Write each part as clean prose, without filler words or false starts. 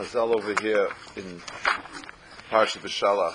Chazal over here in Parshat Beshalach.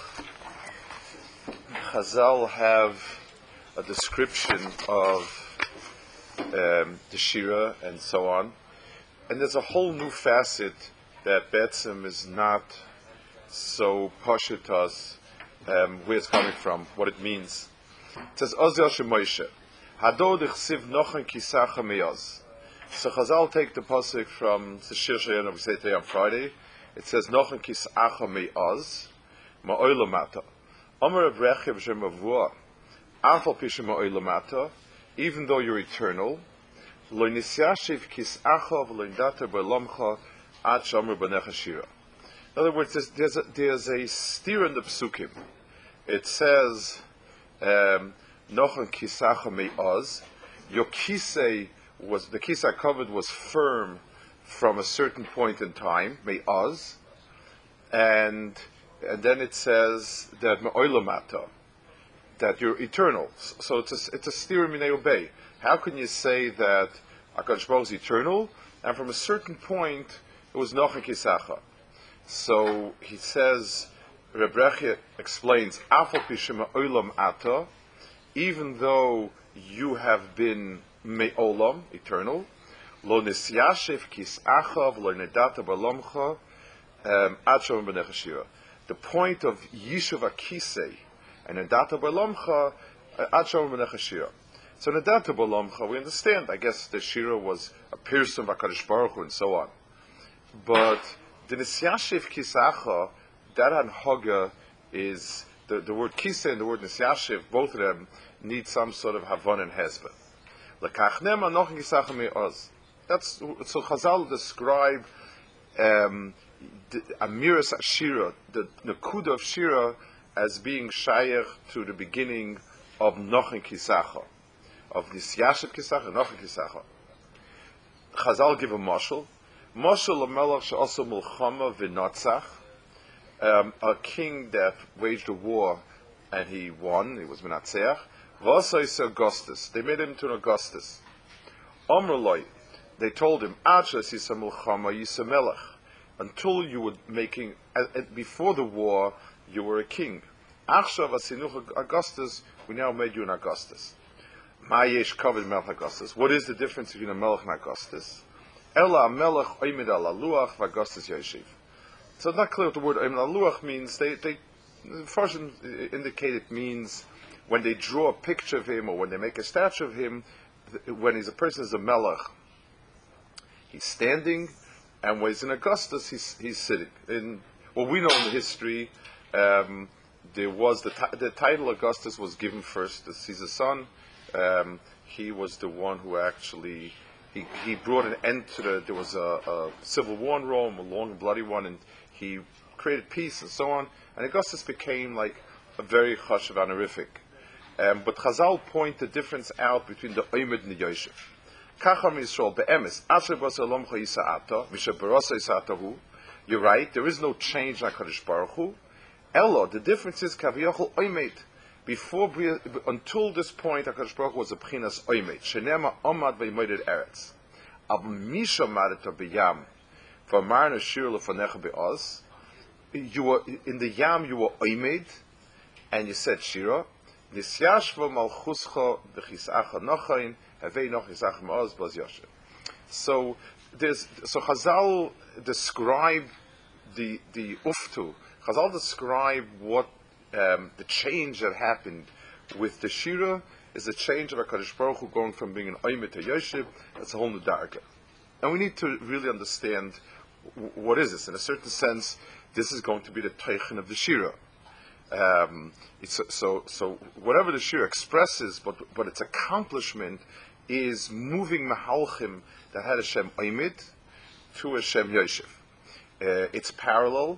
Chazal have a description of the Shira and so on, and there's a whole new facet that Betzim is not so pashut to us, where it's coming from, what it means. It says, Oz Yoshe Moshe, Hadod Ichsiv Nochen Kisacha Me'oz. So Chazal take the pasuk from the Shir Shayana we say today on Friday. It says Nochen Kisacha Me'oz Ma'olamata. Omer Abrechiv Shemavua Afal Pishem Ma'olamata. Even though you're eternal, Lo Nisyashiv Kisacha V'Loindata B'Lomcha Ad Shomer B'Necha Shira. In other words, there's a steer in the psukim. It says Nochen Kisacha Me'oz. Your kisei was the kisei covered was firm from a certain point in time, Me'oz, and then it says that Me'olamata, that you're eternal. So it's a steer minei obey. How can you say that HaKadosh Baruch is eternal, and from a certain point it was Nochen Kisacha? So he says, Reb Rechia explains, Afal Pishem Me'olam Ata, even though you have been Me'olam, eternal, Lo Nisyashiv Kisacha V'Lo Nedata B'Lomcha Ad Shomer B'Necha Shira. The point of Yishuv HaKisei and Nedata B'Lomcha Ad Shomer B'Necha Shira. So Nedata B'Lomcha, we understand, I guess the Shira was a person of HaKadosh Baruch Hu and so on. But the Nisyashiv Kisacha, that anhaga is, the word Kisei and the word Nisyashiv, both of them need some sort of Havon and Hezbollah. That's so Chazal describe Amiras Shira, the Nakuda of Shira, as being shayach to the beginning of Nochen Kisacha, of Nisyashiv Kisacha, Nochen Kisacha. Chazal give a mashal. Mashal Melech she'asa milchama v'natzach, a king that waged a war and he won. He was menatzeach. V'asais Augustus. They made him into an Augustus. Omrloi. They told him, Achas yisa milchama yisa melech. Until you were making, before the war, you were a king. Achshav asinuch Augustus. We now made you an Augustus. Ma'yesh kavod melech Augustus. What is the difference between a melech and Augustus? Ela melech oimid ala luach v'Augustus yoshev. So it's not clear what the word oimid ala luach means. They first indicate it means when they draw a picture of him or when they make a statue of him, when he's a person is a melech, he's standing, and when he's in Augustus, he's sitting. What we know in the history, there was the title Augustus was given first to Caesar's son. He was the one who actually he brought an end to there was a civil war in Rome, a long and bloody one, and he created peace and so on. And Augustus became like a very chashuv honorific. But Chazal point the difference out between the Oimid and the Yoshev. Kacham Yisrael be'emes asher b'aseh lomcha yisa'ata misher barasa yisa'atahu. You're right. There is no change in HaKadosh Baruch Hu. Elo, the difference is kaviyachol Oimid. Until this point, HaKadosh Baruch Hu was a b'chinas Oimid. Shenema omad v'yimoided eretz. Ab misha madeta b'yam v'amarna shir lefanecha be'oz. You were in the yam. You were Oimid, and you said Shira. Nisyashva malchuscha b'chisacha nochain havei noch chisacha ma'oz b'az yosher. So Chazal describe the uftu. Chazal describe what the change that happened with the Shira is the change of HaKadosh Baruch Hu going from being an oimid to yosher. That's a whole new darka. And we need to really understand what is this. In a certain sense, this is going to be the teichen of the Shira. So whatever the Shira expresses, but its accomplishment is moving Mahalchim that had Hashem Oimid to Hashem Yoshev. It's parallel.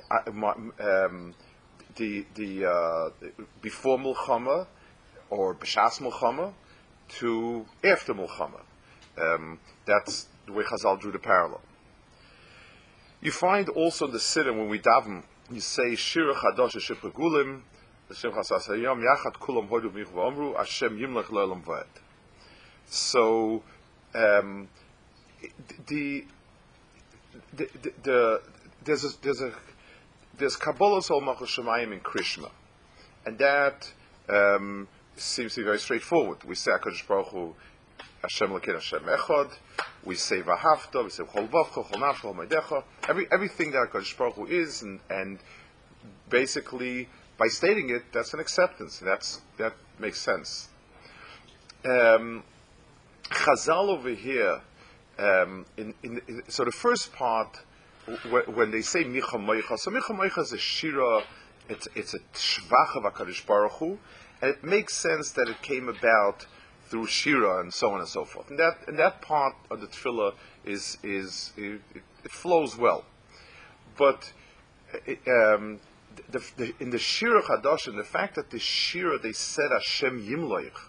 Before Mulchama or B'shas Mulchama to after Mulchama. That's the way Chazal drew the parallel. You find also in the Siddur when we daven, you say Shira Chadosh Shepegulim, Hashem Chasasayam Yachat Kulam Hodu Mich V'Omru Hashem Yimlech Le'Olam V'Ed. So the there's Kabbalah Sol Malchus Shemayim in Krishma, and that seems to be very straightforward. We say HaKadosh Baruch Hu, Hashem Elokeinu Hashem Echad. We say V'ahavta. We say Chol Vavcha, Chol Nafsha, Chol Meidecha. Everything that HaKadosh Baruch Hu is, and basically by stating it, that's an acceptance. That makes sense. Chazal over here, so the first part, when they say Micha Moicha, so Micha Moicha is a shira, it's a shvach of HaKadosh Baruch Hu, and it makes sense that it came about through shira and so on and so forth. And that part of the tefillah it flows well. But in the shira chadash, and the fact that the shira they said Hashem Yimloich.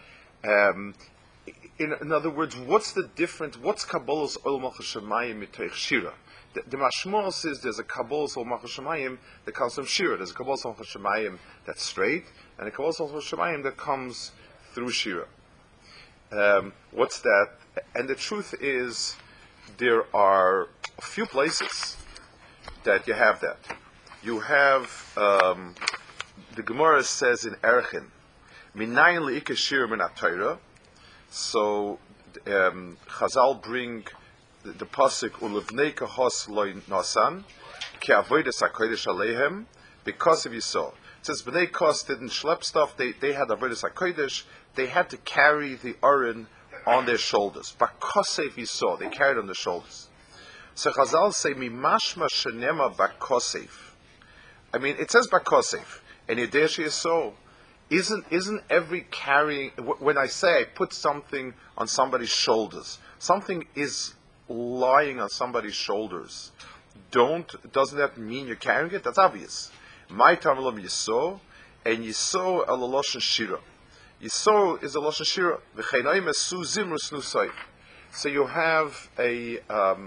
In other words, what's the difference? What's Kabbalah's Ol Malchus Shemayim mitoich shira? The Mashmor says there's a Kabbalah's Ol Malchus Shemayim that comes from shira. There's a Kabbalah's Ol Malchus Shemayim that's straight, and a Kabbalah's Ol Malchus Shemayim that comes through shira. What's that? And the truth is, there are a few places that you have that. You have the Gemara says in Erchin, Minayin le'ika shira min ha-Torah. So Chazal bring the pasuk ulevnei kahos loy nasan ki avodas hakodesh aleihem because of Yisrael. It says bnei kos didn't schlep stuff; they had avodas hakodesh. They had to carry the aron on their shoulders. Bakosev Yisrael, they carried on their shoulders. So Chazal say mimashma shenema bakosev. I mean, it says bakosev, and Yedesh Yisrael. Isn't every carrying, when I say I put something on somebody's shoulders, something is lying on somebody's shoulders, doesn't that mean you're carrying it? That's obvious. My Tamalam Yiso, and Yiso el Loshen Shira. Yiso is a Loshen Shira. V'cheinaim esu zimrus nusay. So you have a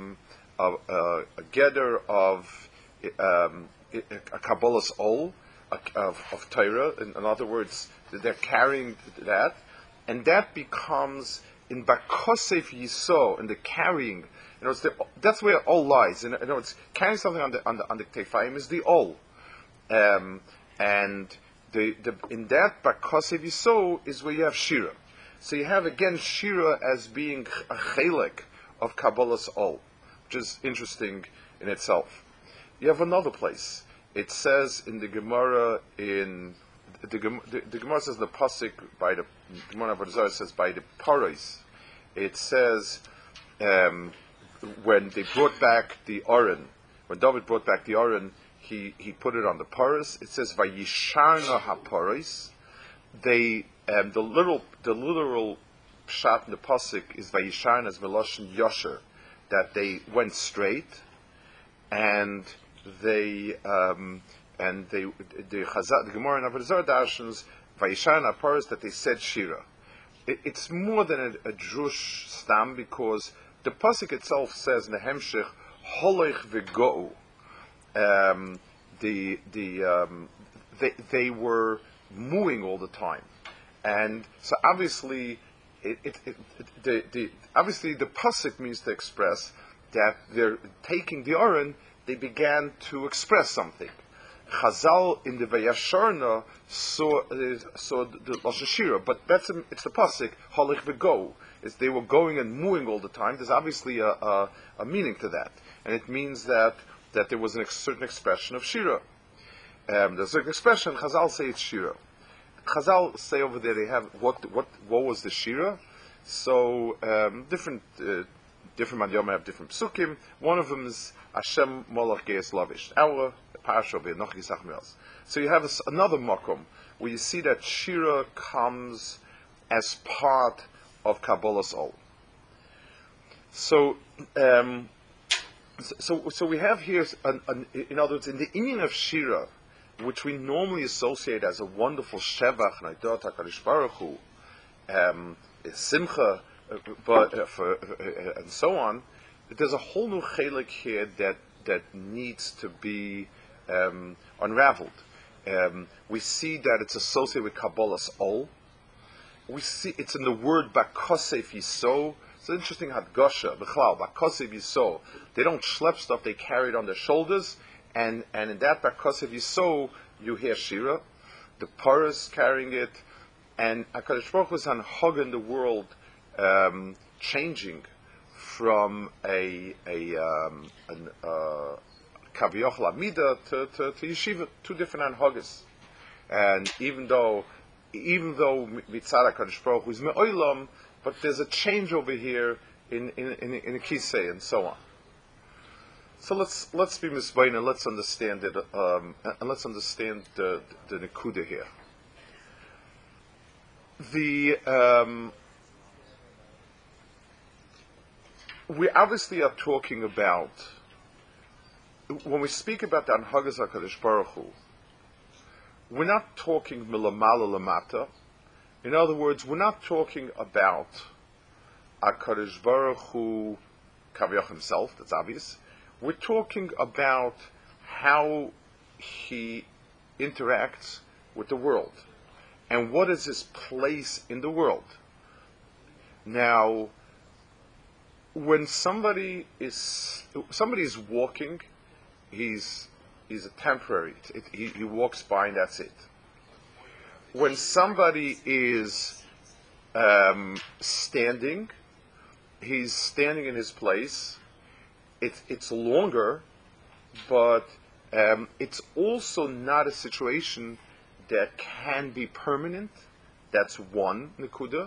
gather of a Kabbalah's Ol, of Torah, in other words, they're carrying that, and that becomes in Bakosef Yiso, in the carrying. That's where all lies. It's carrying something on the Tefaim is the all, and in that Bakosef Yiso is where you have Shira. So you have again Shira as being a chelek of Kabbalah's all, which is interesting in itself. You have another place. It says in the Gemara the Gemara says the pasuk by the Gemara Avodah says by the paros. It says when they brought back the aron, when David brought back the aron, he put it on the paros. It says vayisharna haparos. They the literal pshat in the pasuk is vayisharna as meloshin yosher, that they went straight and the Gemara in Avodah Zarah darshans Vayishan Aparis that they said Shira. It's more than a drush stam, because the pasuk itself says in the Hemshech Holoich v'Gou. They were mooing all the time, and so obviously obviously the pasuk means to express that they're taking the aron. They began to express something. Chazal in the Vayasharna saw the Lashon Shira, but it's the pasuk Halich v'Go. They were going and mooing all the time. There's obviously a meaning to that, and it means that there was a certain expression of Shira. There's a certain expression. Chazal say it's Shira. Chazal say over there they have what was the Shira. So different Madhyam have different psukim. One of them is Hashem Molach Geis Lavish. Our parasha of Noch Yisach Me'els. So you have another makom where you see that Shira comes as part of Kabbalah's Ol. So we have here, in other words, in the inyan of Shira, which we normally associate as a wonderful Shevach, Naidot HaKadosh Baruch Hu, Simcha, and so on, there's a whole new chelik here that needs to be unraveled. We see that it's associated with Kabbalah's Ol. We see it's in the word Bakosef Yiso. So interesting hadgosha, b'chlal, b'kosev yiso. They don't schlep stuff, they carry it on their shoulders, and in that b'kosev yiso, you hear Shira, the Paras carrying it, and HaKadosh Baruch Hu is in the world, changing from a Kaviyachal Amida to Yeshiva, two different anhagas. And even though Mitzad HaKadosh Baruch Hu is Me'olam, but there's a change over here in a Kisei and so on. So let's be misvain and let's understand it, and let's understand the Nekuda here. We obviously are talking about, when we speak about the Anhagas HaKadosh Baruch Hu, we're not talking milamala lamata. In other words, we're not talking about HaKadosh Baruch Hu Kaviyach himself, that's obvious. We're talking about how he interacts with the world and what is his place in the world. Now, when somebody is walking, he's a temporary. He walks by and that's it. When somebody is standing, he's standing in his place. It's longer, but it's also not a situation that can be permanent. That's one nekuda.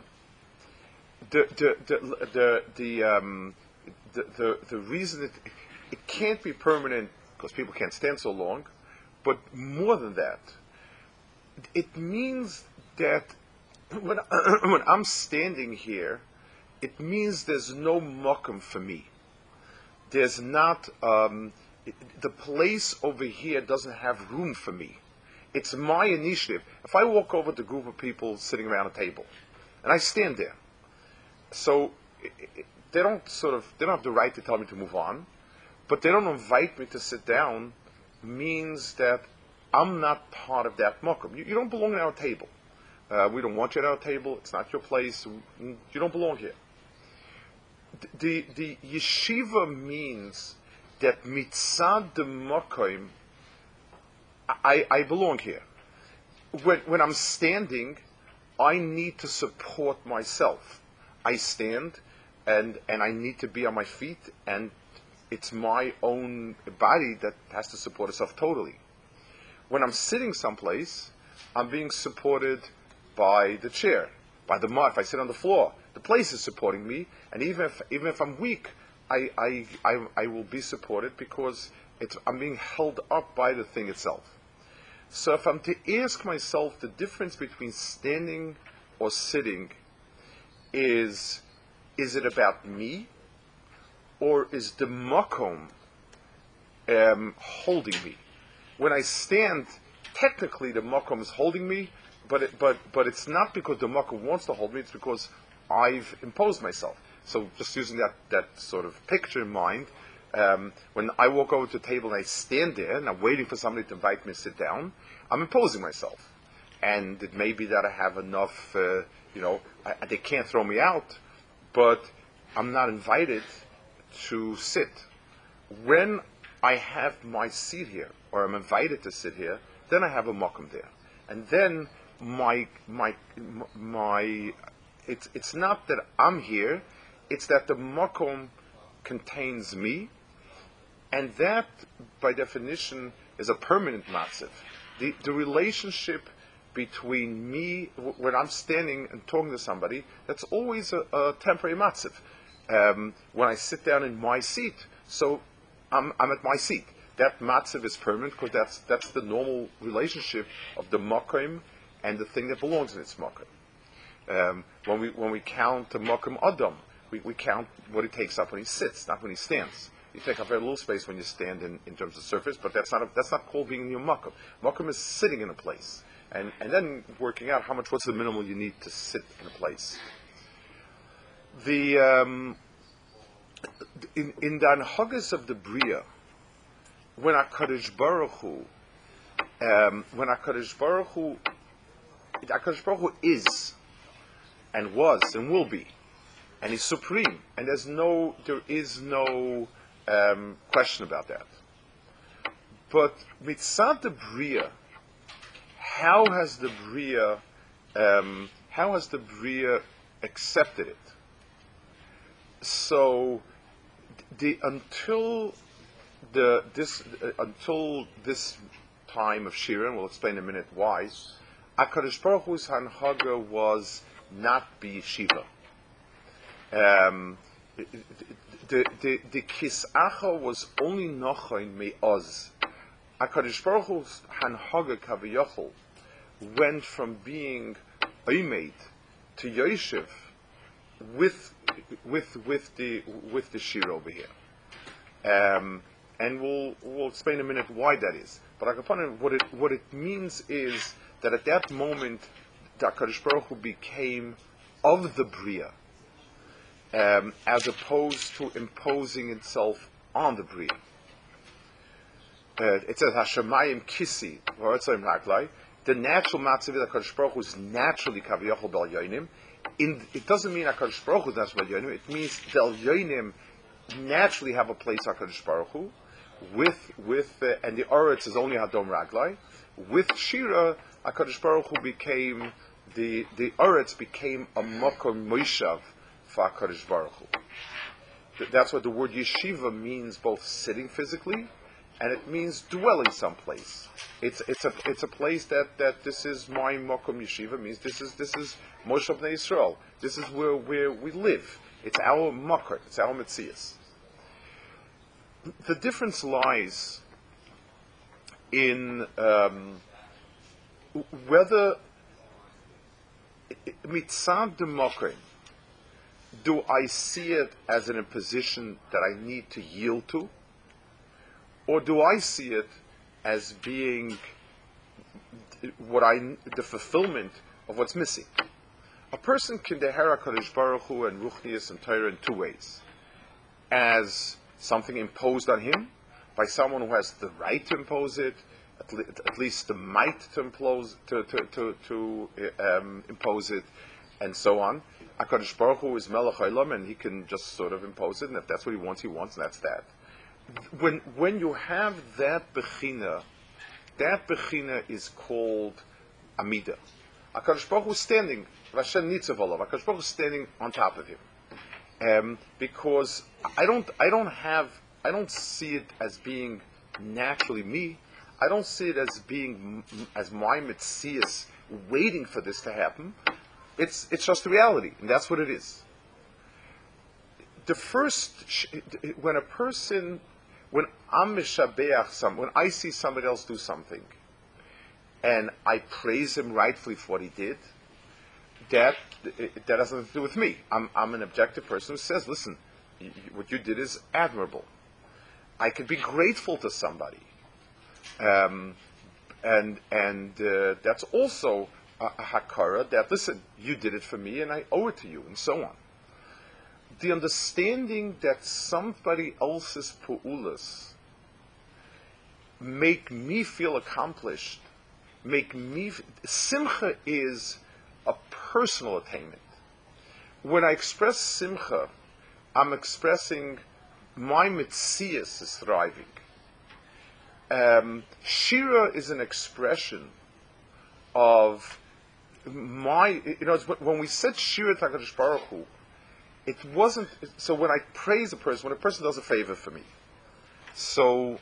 The reason it can't be permanent because people can't stand so long, but more than that, it means that when I'm standing here, it means there's no makom for me. There's not, the place over here doesn't have room for me. It's my initiative. If I walk over to a group of people sitting around a table, and I stand there, so they don't have the right to tell me to move on, but they don't invite me to sit down, means that I'm not part of that makom. You don't belong at our table. We don't want you at our table. It's not your place. You don't belong here. The yeshiva means that mitzad the makom, I belong here. When I'm standing, I need to support myself. I stand, and I need to be on my feet, and it's my own body that has to support itself totally. When I'm sitting someplace, I'm being supported by the chair, by the mat. If I sit on the floor, the place is supporting me, and even if I'm weak, I will be supported because I'm being held up by the thing itself. So if I'm to ask myself the difference between standing or sitting, is it about me, or is the makom holding me? When I stand, technically the makom is holding me, but it's not because the makom wants to hold me. It's because I've imposed myself. So just using that sort of picture in mind, when I walk over to the table and I stand there and I'm waiting for somebody to invite me to sit down, I'm imposing myself. And it may be that I have enough, they can't throw me out, but I'm not invited to sit. When I have my seat here, or I'm invited to sit here, then I have a makom there. And then it's not that I'm here, it's that the makom contains me, and that, by definition, is a permanent matziv. The relationship between me, when I'm standing and talking to somebody, that's always a temporary matziv. When I sit down in my seat, so I'm at my seat. That matziv is permanent because that's the normal relationship of the makom and the thing that belongs in its makom. When we count the makom adam, we count what he takes up when he sits, not when he stands. You take up very little space when you stand in terms of surface, but that's not called being in your makom. Makom is sitting in a place, and then working out what's the minimal you need to sit in a place. In the anhagas of the bria, when HaKadosh Baruch Hu is and was and will be, and he's supreme, and there is no question about that. But mitzad the bria, how has the bria accepted it? So until this time of Shira, and we'll explain in a minute why, HaKadosh Baruch Hu's Hanhaga was not b'yeshiva. The Kisacha was only Nochain Me'oz. HaKadosh Baruch Hu's Hanhaga Kaviyachol went from being Oimed to Yoshev with the Shira over here. And we'll explain in a minute why that is. But what it means is that at that moment, the HaKadosh Baruch Hu became of the Bria, as opposed to imposing itself on the Bria. It says Hashemayim Kisi, the natural matzav that HaKadosh Baruch Hu is naturally Kaviyachol Bel Yonim. It doesn't mean HaKadosh Baruch Hu is naturally Bel Yonim. It means Bel Yonim naturally have a place HaKadosh Baruch Hu, and the Oretz is only Hadom Raglai. With Shira, HaKadosh Baruch Hu became, the Oretz became a Mokom Moishav for HaKadosh Baruch Hu. That's what the word yeshiva means, both sitting physically, and it means dwelling someplace. It's a place that this is my Mokom Yeshiva, means this is Moshe Bnei Yisrael. This is where we live. It's our Makar, it's our Metzias. The difference lies in whether mitzad de Makar, do I see it as an imposition that I need to yield to, or do I see it as being the fulfillment of what's missing? A person can deher HaKadosh Baruch Hu and Ruchnius and Torah in two ways. As something imposed on him, by someone who has the right to impose it, at least the might to impose it, and so on. HaKadosh Baruch Hu is Melech Olam, and he can just sort of impose it, and if that's what he wants, and that's that. When you have that bechina is called Amida. HaKadosh Baruch Hu is standing, Hashem Nitzav Olav, HaKadosh Baruch Hu is standing on top of him. Because I don't see it as being naturally me. I don't see it as being as my Metzias waiting for this to happen. It's just reality, and that's what it is. The first, when I'm mishabeach when I see somebody else do something, and I praise him rightfully for what he did, that has nothing to do with me. I'm an objective person who says, listen, what you did is admirable. I could be grateful to somebody. And that's also a hakara that, listen, you did it for me and I owe it to you, and so on. The understanding that somebody else's pu'ulas make me feel accomplished, simcha is a personal attainment. When I express simcha, I'm expressing my metzias is thriving. Shira is an expression of my, when we said Shira HaKadosh Baruch Hu, it wasn't, so when I praise a person, when a person does a favor for me, so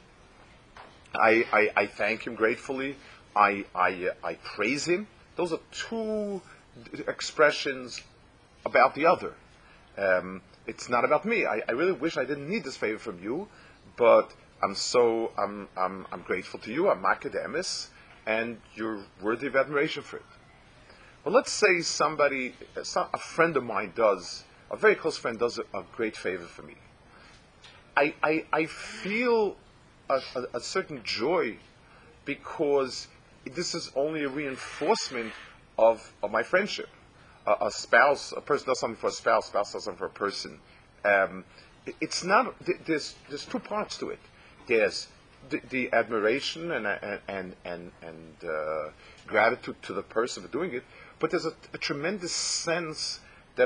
I thank him gratefully, I praise him. Those are two expressions about the other. It's not about me. I really wish I didn't need this favor from you, but I'm grateful to you. I'm akademis, and you're worthy of admiration for it. Well, let's say a friend of mine a very close friend does a great favor for me. I feel a certain joy because this is only a reinforcement of my friendship. A person does something for a spouse does something for a person. It's not. There's two parts to it. There's the admiration and gratitude to the person for doing it, but there's a tremendous sense that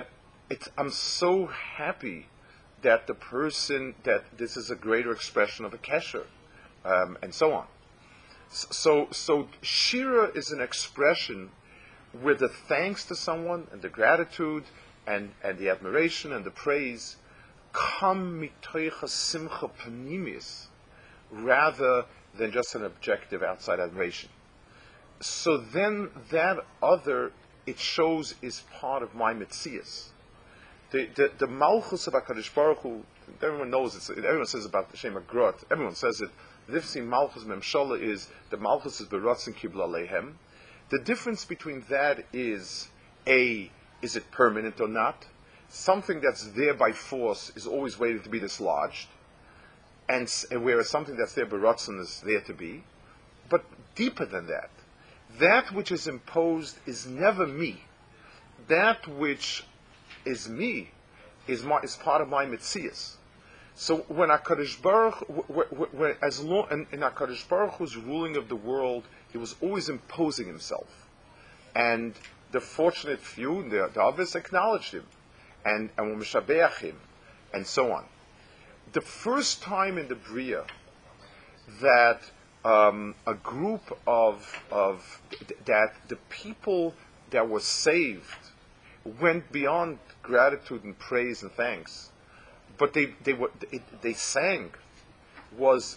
I'm so happy that that this is a greater expression of a kesher, and so on. So shira is an expression where the thanks to someone and the gratitude and the admiration and the praise come mitoich simcha panimis, rather than just an objective outside admiration. So then that other, it shows, is part of my mitzias. The malchus of HaKadosh Baruch Hu, everyone knows it. Everyone says about the Shem Agrot. Everyone says it. The difference between malchus and memshala is the malchus is beratzin kibla leihem. The difference between that is is it permanent or not? Something that's there by force is always waiting to be dislodged, and whereas something that's there beratzin is there to be. But deeper than that, that which is imposed is never me. That which is me is part of my mitzias. So when HaKadosh Baruch, as long in HaKadosh Baruch Hu's ruling of the world, he was always imposing himself, and the fortunate few, the others, acknowledged him, and were mishabeach him, and so on. The first time in the Bria that a group of that the people that were saved went beyond gratitude and praise and thanks, but they sang was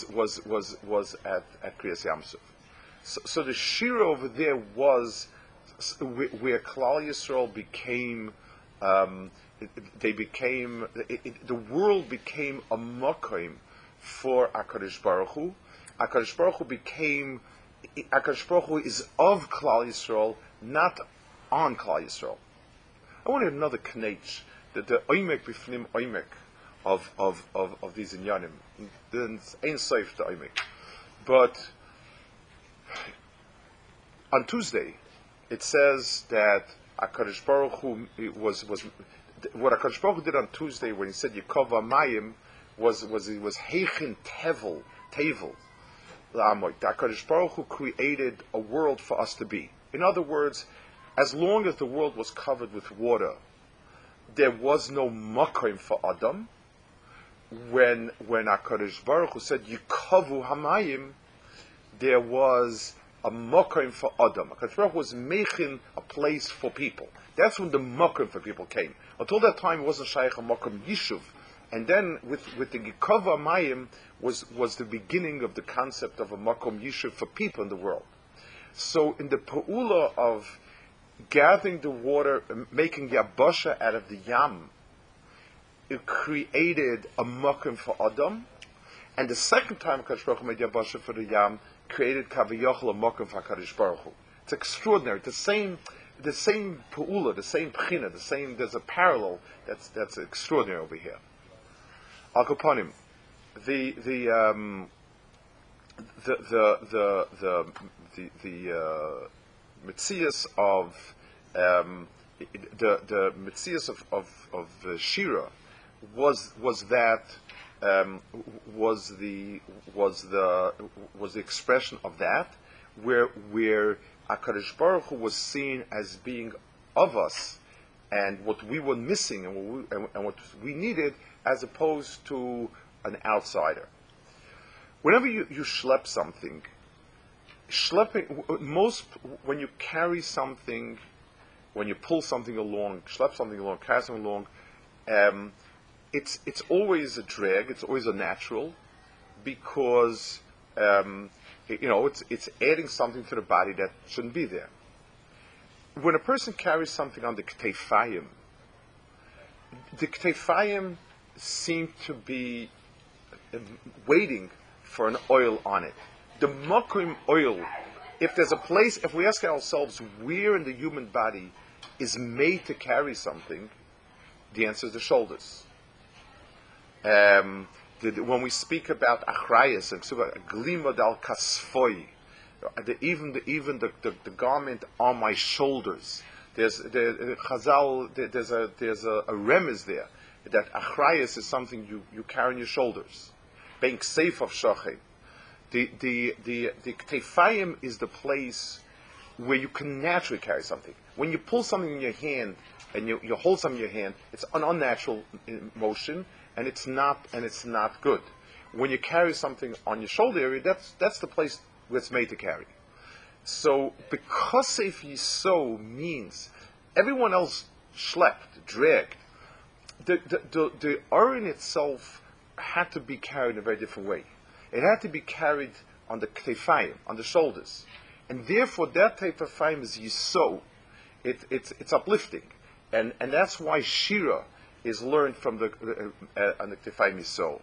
at Kriyas Yamsuf. So the shira over there was where Klal Yisrael became. The world became a makom for HaKadosh Baruch Hu. HaKadosh Baruch Hu is of Klal Yisrael, not on Klal Yisrael. I wanted another knetch, the oimek b'fnim oimek of these inyanim. There's ain't safe the oimek, but on Tuesday it says that HaKadosh Baruch Hu was what HaKadosh Baruch Hu did on Tuesday when he said Yikova Mayim was Heichin Tevel. HaKadosh Baruch Hu created a world for us to be. In other words, as long as the world was covered with water, there was no makom for Adam. When HaKadosh Baruch Hu said Yikovu Hamayim, there was a makom for Adam. HaKadosh Baruch Hu was making a place for people. That's when the makom for people came. Until that time, it wasn't shaykh a makom yishuv. And then with the Yikova Hamayim was the beginning of the concept of a makom yishuv for people in the world. So in the pa'ula of gathering the water, making yabasha out of the yam, it created a makom for Adam. And the second time HaKadosh Baruch Hu made yabasha for the yam, created kaviyachal a makom for HaKadosh Baruch Hu. It's extraordinary. The same pa'ula, the same pchina, there's a parallel that's extraordinary over here. Al Kaponim, the mitzias of the mitzias of Shira was the expression of that, where HaKadosh Baruch Hu was seen as being of us, and what we were missing and what we needed, as opposed to an outsider. Whenever you schlep something, when you carry something, when you pull something along, schlep something along, carry something along, it's always a drag. It's always a natural, because it's adding something to the body that shouldn't be there. When a person carries something on the ktefayim seem to be waiting for an oil on it. The makom oil, if there's a place, if we ask ourselves where in the human body is made to carry something, the answer is the shoulders. When we speak about achrayas and glimad al kasfoi, even the garment on my shoulders, there's a remez there that achrayas is something you carry on your shoulders. Being safe of shachet. The ktefayim is the place where you can naturally carry something. When you pull something in your hand and you hold something in your hand, it's an unnatural motion, and it's not good. When you carry something on your shoulder area, that's the place where it's made to carry. So because Seif Yisod means everyone else schlepped, dragged, the Aron itself had to be carried in a very different way. It had to be carried on the Ktefayim, on the shoulders. And therefore that type of Fayim is Yisod. It's uplifting. And that's why Shira is learned from the on the Ktefayim Yisod.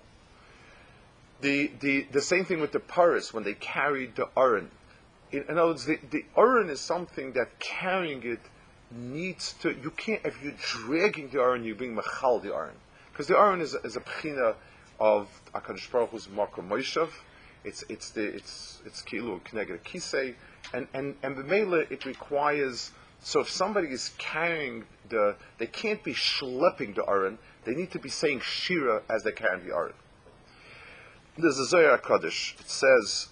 The same thing with the Paris when they carried the Aron. In other words, the Aron is something that carrying it needs to. You can't, if you're dragging the Aron, you bring Machal the Aron, because the Aron is a pchina of Hakadosh Baruch Hu's Makom Moshav. It's kilu kneged kisei, and b'meila it requires. So if somebody is carrying they can't be schlepping the Aron. They need to be saying Shira as they carry the Aron. There's a Zohar HaKadosh. It says,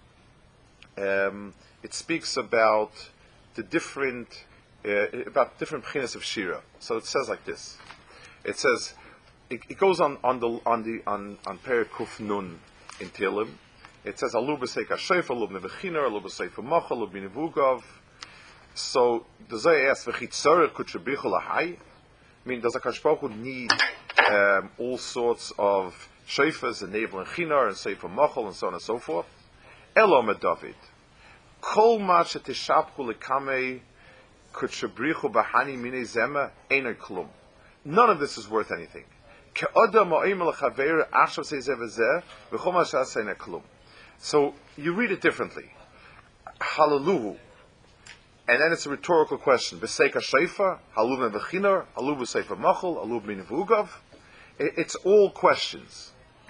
it speaks about the different pchinas of Shira. So it says like this. It says, it goes on Perek Kuf Nun in Tehillim. It says, Alu b'seik ha'shofer, alu b'nevechinar, alu b'seif ha'machal, alu b'nevugav. So the Zohar asks, v'chitzorech kutshabichu lahai? I mean, does HaKadosh Baruch Hu need all sorts of shofars and nevel and chinar and sefer machal and so on and so forth? Elom David. Kol ma shetishapchu lekamei kutshabrichu bahani minei zema einay klum. None of this is worth anything. Ke'odam ha'omer lechaver ashav seizeh v'zeh v'chol ma she'aseh einay klum. So you read it differently. Hallelujah. And then it's a rhetorical question. B'seik ha'shofar, haluv nevechinar, haluv b'sefer machal, haluv b'nevugav. It's all questions.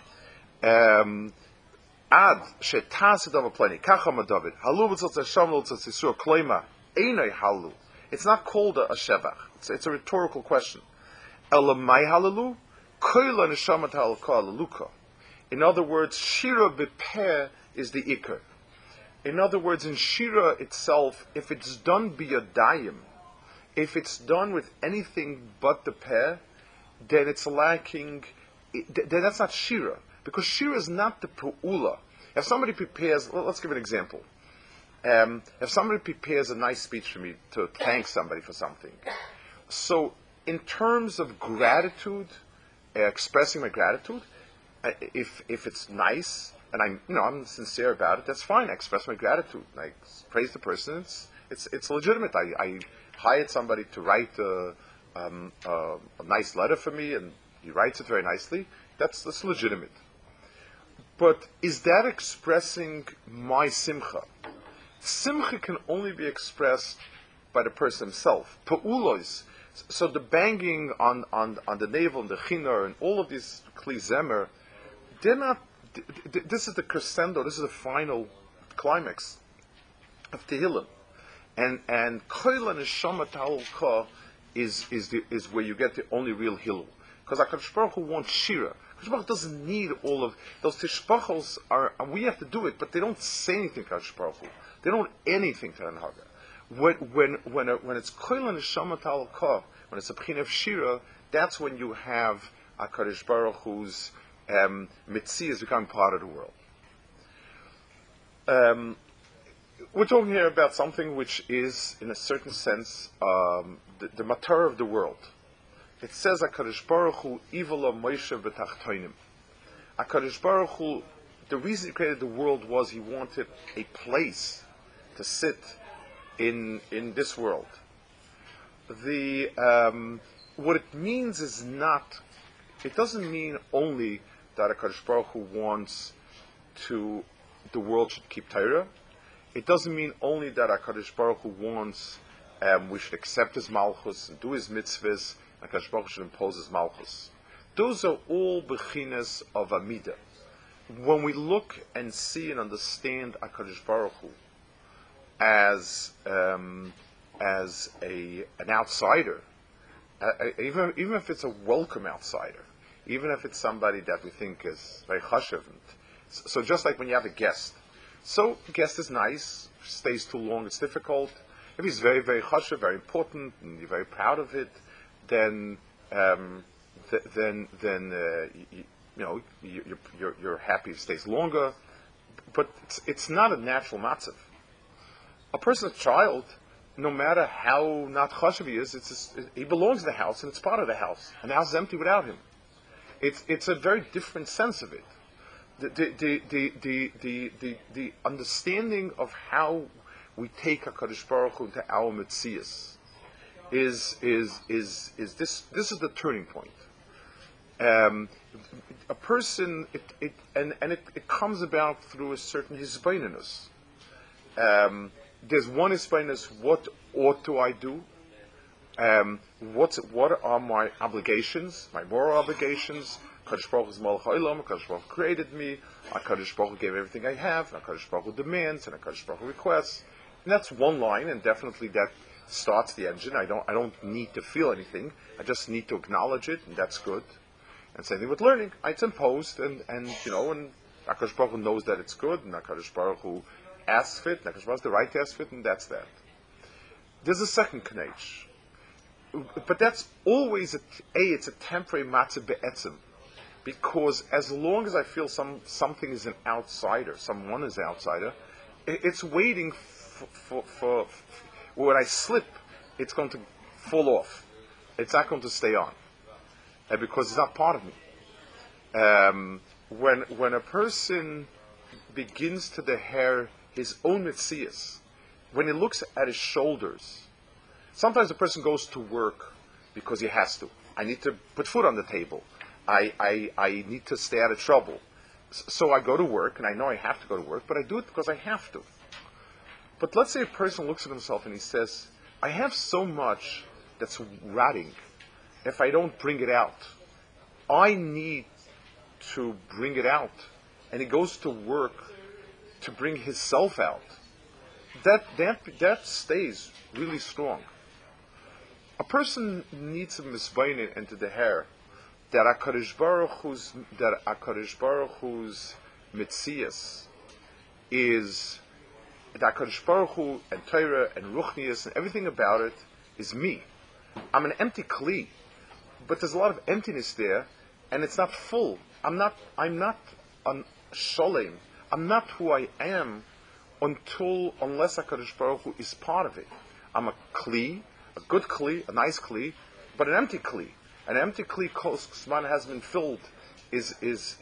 Ad shetasid of pleni kacham David halu b'tzot Hashem l'tzot Yisur kleima einay halu. It's not called a shevach. It's a rhetorical question. Elamai halalu koila neshamat halakah laluka. In other words, shira b'peh is the ikar. In other words, in shira itself, if it's done biyadayim, if it's done with anything but the peh, then it's lacking. Then that's not shira. Because shira is not the pu'ula. If somebody prepares, let's give an example. If somebody prepares a nice speech for me to thank somebody for something, so in terms of gratitude, expressing my gratitude, if it's nice and I'm sincere about it, that's fine. I express my gratitude. I praise the person. It's legitimate. I hired somebody to write a nice letter for me, and he writes it very nicely. That's legitimate. But is that expressing my simcha? Simcha can only be expressed by the person himself. Pa'ulos. So the banging on the navel and the chinar and all of these kli zemer, they're not. This is the crescendo. This is the final climax of Tehillim, and koila neshama ta'alka is where you get the only real Hillel. Because HaKadosh Baruch Hu wants shira. HaKadosh Baruch Hu doesn't need all of those tishbachos and we have to do it, but they don't say anything to HaKadosh Baruch Hu. They don't add anything to Anhaga. When it's koila neshama ta'alka, when it's a pchin of shira, that's when you have HaKadosh Baruch Hu's Mitzi is becoming part of the world. We're talking here about something which is, in a certain sense, the matter of the world. It says HaKadosh Baruch Hu Ivala Moshe B'tachtoinim. HaKadosh Baruch Hu, the reason he created the world was he wanted a place to sit in this world. What it means is not. It doesn't mean only that HaKadosh Baruch Hu wants the world should keep Torah. It doesn't mean only that HaKadosh Baruch Hu wants we should accept his malchus and do his mitzvahs, and HaKadosh Baruch Hu should impose his malchus. Those are all bechinas of Amidah. When we look and see and understand HaKadosh Baruch Hu as an outsider, even if it's a welcome outsider, even if it's somebody that we think is very chashuv. So just like when you have a guest, So guest is nice, stays too long, it's difficult. If he's very, very chashuv, very important, and you're very proud of it, then you're happy if it stays longer. But it's not a natural matzav. A person's child, no matter how not chashuv he is, he belongs to the house and it's part of the house, and the house is empty without him. It's a very different sense of it. The understanding of how we take HaKadosh Baruch Hu into our Metzias is this is the turning point. A person it comes about through a certain hisbaininus. There's one hisbaininus, what ought to I do? What are my obligations, my moral obligations? HaKadosh Baruch Hu is Malach Olam, HaKadosh Baruch Hu created me, HaKadosh Baruch Hu gave everything I have, HaKadosh Baruch Hu demands, and HaKadosh Baruch Hu requests. And that's one line, and definitely that starts the engine. I don't need to feel anything, I just need to acknowledge it, and that's good. And same thing with learning. It's imposed, and HaKadosh Baruch Hu knows that it's good, and HaKadosh Baruch Hu asks for it, and HaKadosh Baruch Hu has the right to ask for it, and that's that. There's a second knech. But that's always it's a temporary matzah be'etzim, because as long as I feel something is an outsider, someone is an outsider, it's waiting for when I slip, it's going to fall off. It's not going to stay on, because it's not part of me. When a person begins to deher his own metzias, when he looks at his shoulders. Sometimes a person goes to work because he has to. I need to put food on the table. I need to stay out of trouble. So I go to work, and I know I have to go to work, but I do it because I have to. But let's say a person looks at himself and he says, I have so much that's rotting. If I don't bring it out, I need to bring it out. And he goes to work to bring himself out. That stays really strong. A person needs to misbain into the hair that HaKadosh Baruch Hu's mitzias is that HaKadosh Baruch Hu and Torah and Ruchnias and everything about it is me. I'm an empty kli, but there's a lot of emptiness there, and it's not full. I'm not an sholem. I'm not who I am unless HaKadosh Baruch Hu is part of it. I'm a kli, a good kli, a nice kli, but an empty kli. An empty kli, Kosman has been filled, is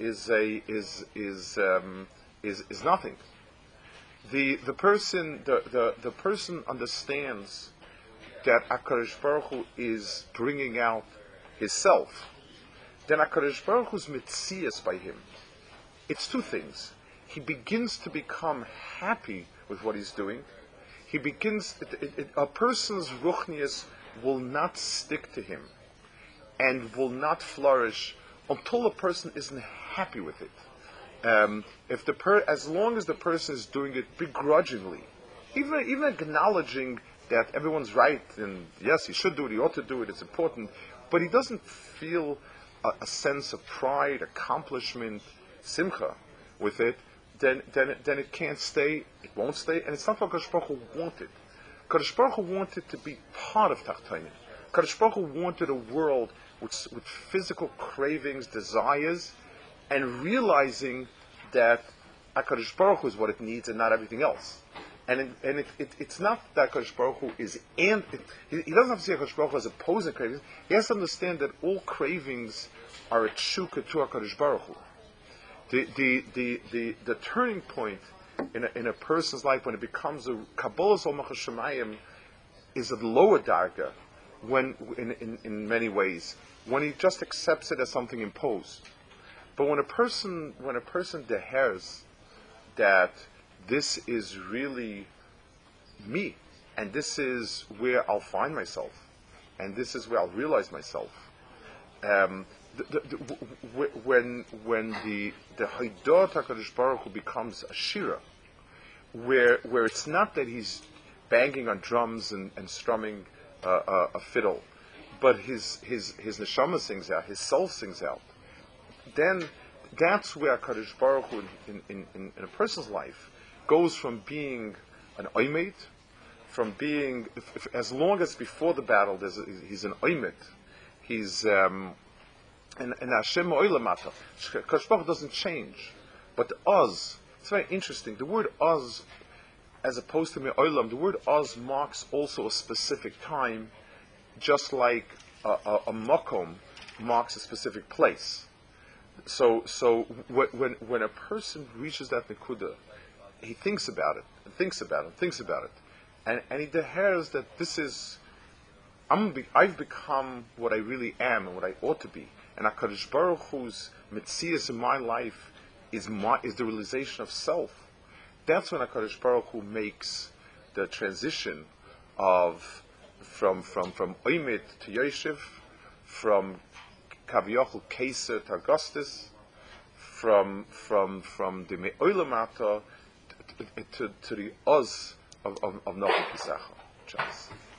nothing. The person understands that HaKadosh Baruch Hu is bringing out his self. Then HaKadosh Baruch Hu's mitzias by him. It's two things. He begins to become happy with what he's doing. He begins. A person's ruchnias will not stick to him, and will not flourish until the person isn't happy with it. As long as the person is doing it begrudgingly, even acknowledging that everyone's right and yes, he should do it, he ought to do it, it's important, but he doesn't feel a sense of pride, accomplishment, simcha with it, then it can't stay, it won't stay, and it's not what Kadosh Baruch Hu wanted. Kadosh Baruch Hu wanted to be part of Tachtonim. Kadosh Baruch Hu wanted a world with physical cravings, desires, and realizing that HaKadosh Baruch Hu is what it needs and not everything else. And it's not that HaKadosh Baruch Hu is, and he doesn't have to see HaKadosh Baruch Hu as opposing cravings. He has to understand that all cravings are a tshuka to HaKadosh Baruch Hu. The turning point in a person's life when it becomes a Kabbalah Zolmach Hashemayim is a lower darga when in many ways when he just accepts it as something imposed. But when a person deheres that this is really me, and this is where I'll find myself, and this is where I'll realize myself. When the Haidot HaKadosh Baruch Hu becomes a shira, where it's not that he's banging on drums and strumming a fiddle, but his neshama sings out, his soul sings out, then that's where HaKadosh Baruch Hu in a person's life goes from being an oimed, from being, as long as before the battle he's an oimed, he's and Hashem Oilamata. Kadosh Baruch Hu doesn't change, but the Oz. It's very interesting. The word Oz, as opposed to Me'olam, the word Oz marks also a specific time, just like a makom marks a specific place. So when a person reaches that nekuda, he thinks about it, and thinks about it, and thinks about it, and he declares that this is, I've become what I really am and what I ought to be. And HaKadosh Baruch Hu's metzias in my life is the realization of self. That's when HaKadosh Baruch Hu makes the transition of from Oimid to Yoshev, from Kaviyachol Keser to Augustus, from the Me'olamata to the Oz of Nochel Kisacha.